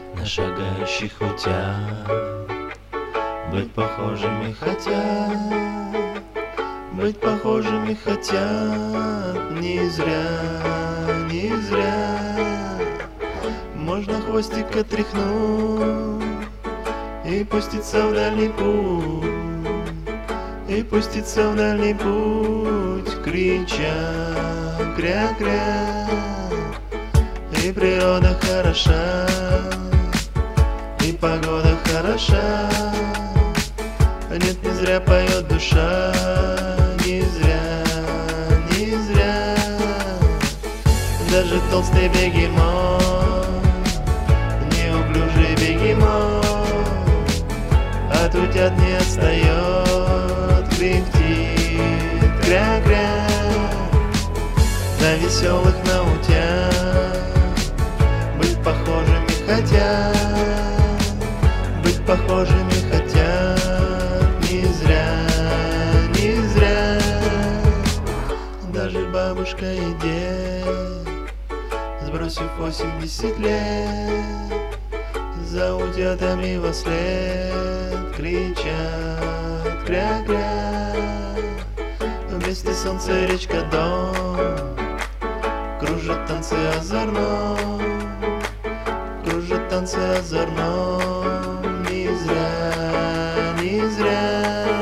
на шагающих утят. Быть похожими хотят, быть похожими хотят. Не зря, не зря. Можно хвостик отряхнуть и пуститься в дальний путь, и пуститься в дальний путь, крича, кря-кря. И природа хороша, и погода хороша. Нет, не зря поет душа, не зря, не зря. Даже толстый бегемот, неуклюжий бегемот, от утят не отстает, кряхтит, кря-кря. На веселых на утят быть похожими хотят, быть похожими хотят. Не зря, не зря. Даже бабушка и дед, сбросив 80 лет, за утятами во след кричат, кря-кря. Вместе солнце, речка, дом, кружат танцы озорно, кружат танцы озорно. Не зря, не зря.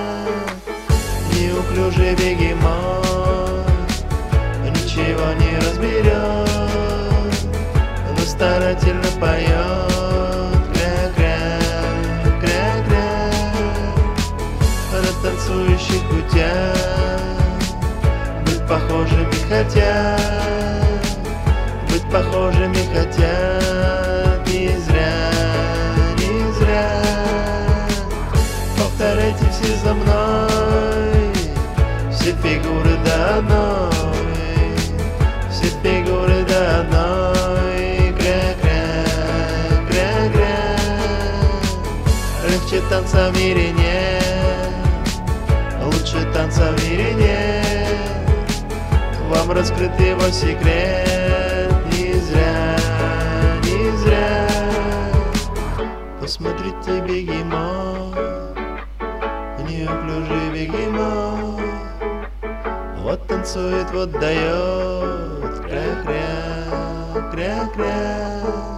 Неуклюжий бегемот ничего не разберет, но старательно поет, кря-кря, кря-кря. На танцующих утят быть похожими хотят, быть похожими хотят. Не зря, не зря. Повторяйте все за мной, все фигуры до одной, все фигуры до одной. Кря-кря, кря-кря. Легче танца в мире нет, лучше танца в мире нет. Вам раскрыт его секрет. Не зря, не зря. Посмотрите, бегемот, неуклюжий бегемот, вот танцует, вот дает, кря-кря, кря-кря.